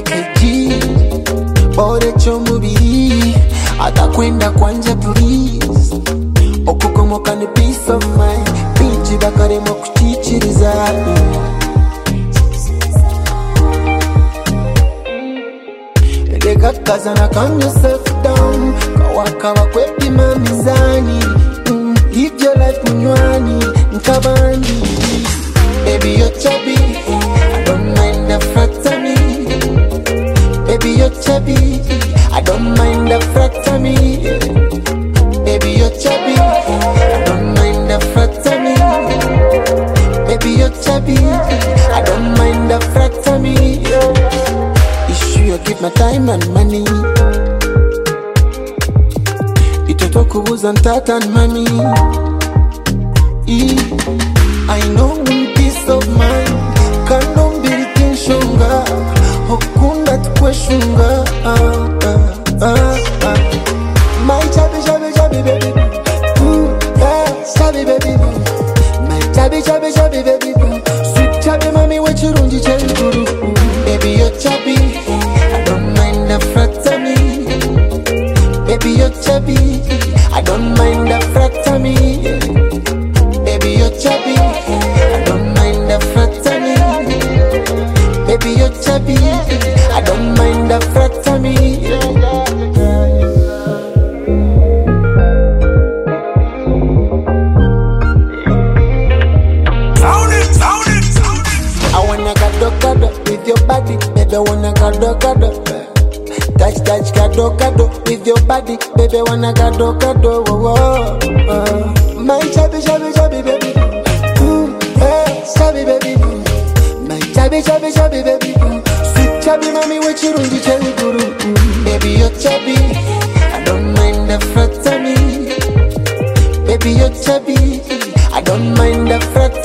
keji bore chomubiri atakwenda kwanja please okukomoka ni peace of mind binji bakaremo kuchichiriza Kazana calm yourself down kawaka wakwepi mamizani live your life munywani nkabandi baby you're chubby I don't mind the fat of me baby you're chubby I don't mind the fat of me baby you're chubby I don't mind the fat of me baby you're chubby I don't mind the fat of me you give my time and money itoto kubuza ntata and money I know peace of mind kando mbili kinshunga hokunda tukweshunga my chubby chubby chubby baby chubby baby my chubby chubby chubby baby sweet chubby mommy wechirunji chenguru baby you're chubby the frat of me baby you're chubby I don't mind the frat of me baby you're chubby I don't mind the frat of me baby you're chubby I don't mind the frat of me I wanna gado with your body baby I wanna gado touch, gado, with your body, baby, wanna gado, my chubby, baby, chubby, baby, my chubby, baby, sweet chubby, mommy, what you doing, cherry guru, baby, you're chubby, I don't mind the frat of me, baby, you're chubby, I don't mind the frat